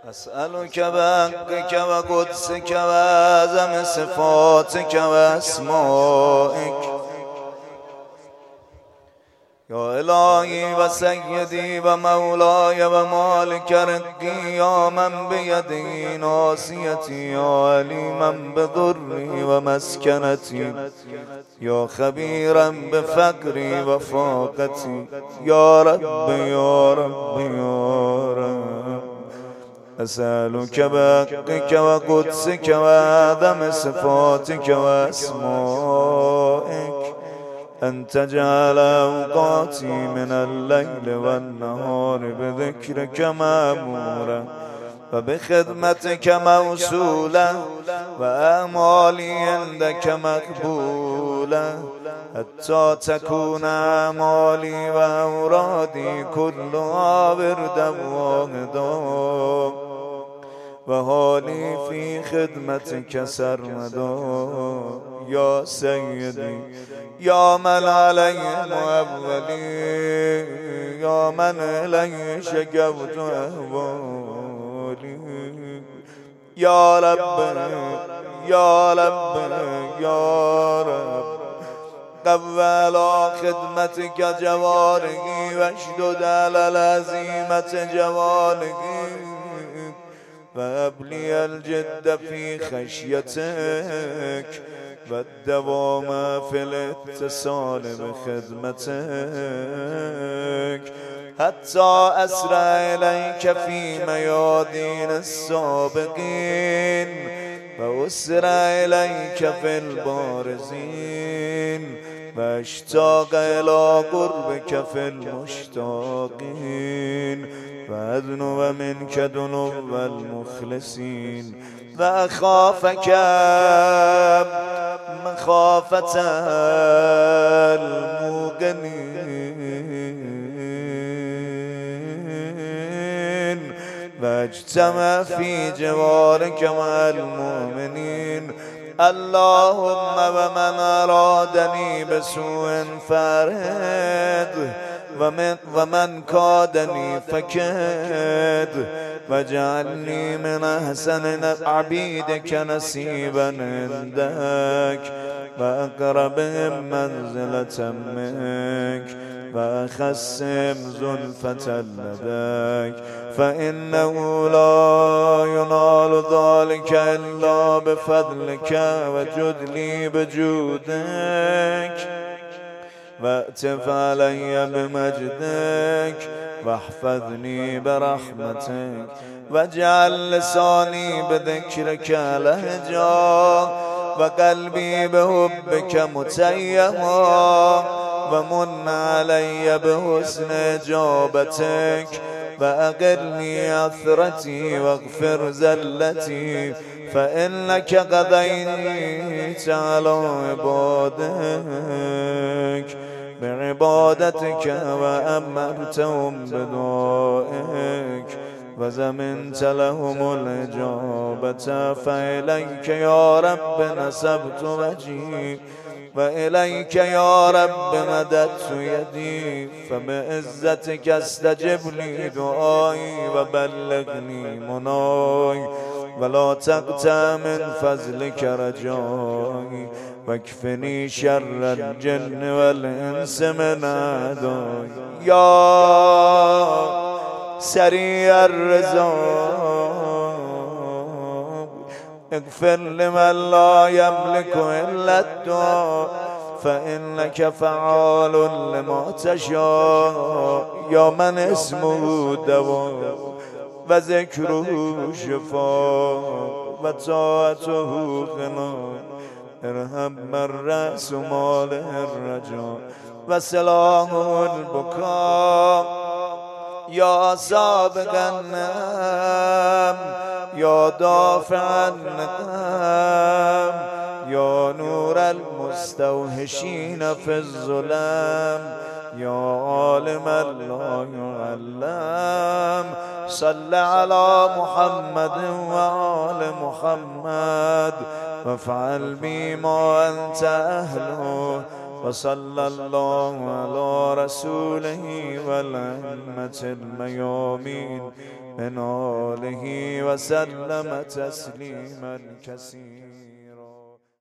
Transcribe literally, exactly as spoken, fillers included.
أسألك بحقك وقدسك وأعظم صفاتك وأسمائك يا إلهي وسيدي ومولاي ومالك رزقي يا من بيده ناصيتي يا عليما بضري ومسكنتي يا خبيرا بفقري وفاقتي يا رب يا رب يا رب أسألك بحقك وقدسك وأعظم صفاتك وأسمائك أن تجعل أوقاتي من الليل والنهار بذكرك مأمورا وبخدمتك موصولا وأعمالي عندك مقبولا حتى تكون أعمالي وأورادي كلها وردا واحدا وحالي في خدمتك سرمدا يا سيدي يا من علي مؤولي يا من إليه شكوت أهوالي يا رب يا رب يا رب قو على خدمتك جوارحي واشدد على العزيمة جوارحي وأبلي الجد في خشيتك والدوام في الاتصال بخدمتك حتى أسرع إليك في ميادين السابقين وأسرع إليك في البارزين واشتاق إلى قربك في المشتاقين وأذنب منك ذنوب المخلصين وأخافك مخافة الموقنين واجتمع في جوارك مع المؤمنين اللهم ومن أرادني بسوء فارد ومن, ومن كادني فكد واجعلني من أحسن عبيدك نصيبا عندك وأقربهم منزلة منك وأخسم زلفة لديك فإنه لا ينال ذلك إلا بفضلك وجدلي بجودك واتف علي بمجدك واحفظني برحمتك واجعل لساني بذكرك لهجا وقلبي بحبك متيما ومن علي بحسن إجابتك وأقلني عثرتي واغفر زلتي فإنك قضيت على عبادك بعبادتك وأمرتهم بدعائك وزمنت لهم الإجابة فإليك يا رب نسبت وجهي وإليك يا رب مددت يدي فبعزتك استجب لي دعائي وبلغني مناي ولا تقطع من فضلك رجائي واكفني شر الجن والإنس من أعدائي يا سريع الرزاق اغفر لمن لا يملك إلا الدعاء فإنك فعال لما تشاء يا من اسمه دواء وذكره شفاء وطاعته غنى ارحم من رأس ماله الرجاء وسلامه البكاء يا سابق النعم يا دافع النقم يا نور المستوحشين في الظلام يا عالم لا يعلم صل على محمد وآل محمد وافعل بي ما أنت أهله وصلى الله على رسوله والأئمة الميامين من آله وسلم تسلیما کثیرا.